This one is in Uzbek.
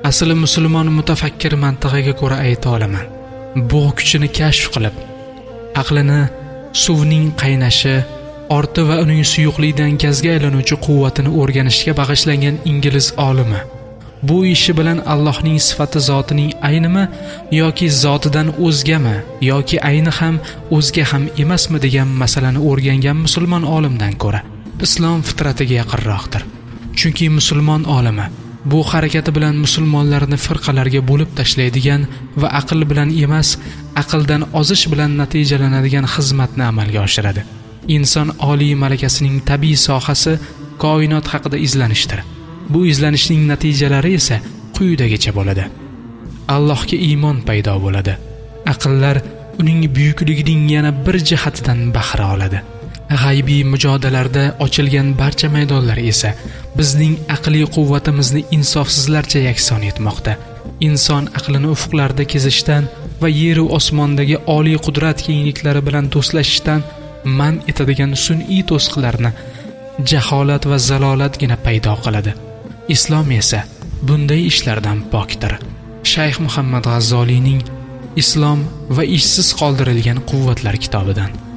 Asli musulmon mutafakkir mantig'iga ko'ra ayta olaman. Bug' kuchini kashf qilib, aqlini suvning qaynashi, orti va uning suyuqlikdan gazga aylanuvchi quvvatini o'rganishga bag'ishlangan ingliz olimi bu ishi bilan Allohning sifati zotining aynimi yoki zotidan o'zgami yoki ayni ham o'zga ham emasmi degan masalani o'rgangan musulmon olimdan ko'ra islom fitratiga yaqinroqdir. Chunki musulmon olimi bu harakati bilan musulmonlarni firqalarga bo'lib tashlaydigan va aql bilan emas, aqldan ozish bilan natijalanadigan xizmatni amalga oshiradi. Inson oliy malakasining tabiiy sohasi koinot haqida izlanishdir. Bu izlanishning natijalari esa quyidagicha bo'ladi. Allohga iymon paydo bo'ladi. Aqllar uning buyukligining yana bir jihatidan bahra oladi. G'aybiy mujodalalarda ochilgan barcha maydonlar esa bizning aqliy quvvatimizni insofsizlarcha yakson etmoqda. Inson aqlini ufqlarda kezishdan va yer va osmondagi oliy qudrat kengliklari bilan do'stlashishdan man etadigan sun'iy to'siqlarni jaholat va zalolatgina paydo qiladi. Islom esa bunday ishlardan pokdir. Shayx Muhammad G'azzoliyning Islom va ishsiz qoldirilgan quvvatlar kitobidan.